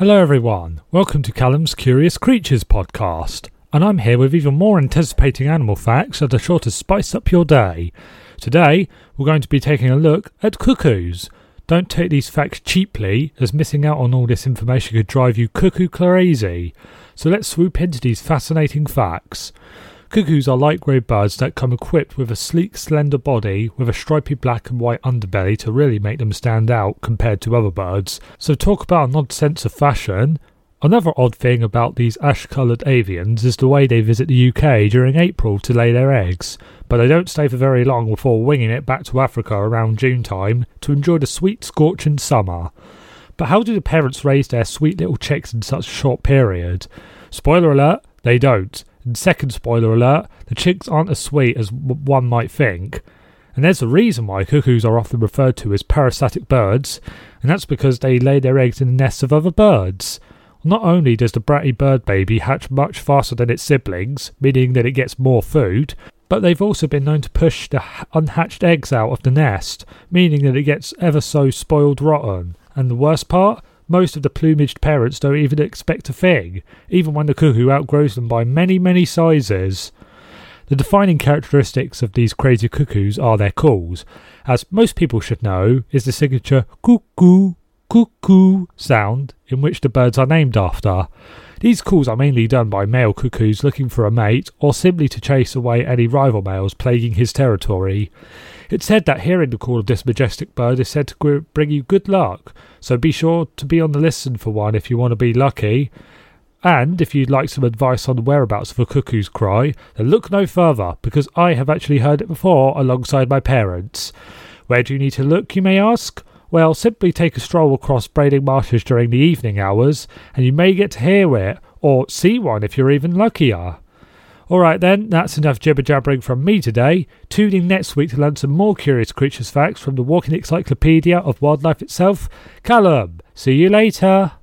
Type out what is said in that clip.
Hello everyone, welcome to Callum's Curious Creatures podcast, and I'm here with even more anticipating animal facts that are sure to spice up your day. Today, we're going to be taking a look at cuckoos. Don't take these facts cheaply, as missing out on all this information could drive you cuckoo crazy. So let's swoop into these fascinating facts. Cuckoos are light grey birds that come equipped with a sleek, slender body with a stripy black and white underbelly to really make them stand out compared to other birds. So talk about an odd sense of fashion. Another odd thing about these ash-coloured avians is the way they visit the UK during April to lay their eggs, but they don't stay for very long before winging it back to Africa around June time to enjoy the sweet scorching summer. But how do the parents raise their sweet little chicks in such a short period? Spoiler alert, they don't. And second spoiler alert, the chicks aren't as sweet as one might think. And there's a reason why cuckoos are often referred to as parasitic birds, and that's because they lay their eggs in the nests of other birds. Not only does the bratty bird baby hatch much faster than its siblings, meaning that it gets more food, but they've also been known to push the unhatched eggs out of the nest, meaning that it gets ever so spoiled rotten. And the worst part? Most of the plumaged parents don't even expect a thing, even when the cuckoo outgrows them by many, many sizes. The defining characteristics of these crazy cuckoos are their calls, as most people should know is the signature cuckoo, cuckoo sound in which the birds are named after. These calls are mainly done by male cuckoos looking for a mate or simply to chase away any rival males plaguing his territory. It's said that hearing the call of this majestic bird is said to bring you good luck, so be sure to be on the listen for one if you want to be lucky. And if you'd like some advice on the whereabouts of a cuckoo's cry, then look no further, because I have actually heard it before alongside my parents. Where do you need to look, you may ask? Well, simply take a stroll across Brading Marshes during the evening hours, and you may get to hear it, or see one if you're even luckier. Alright then, that's enough jibber-jabbering from me today. Tune in next week to learn some more curious creatures facts from the walking encyclopedia of wildlife itself. Callum, see you later.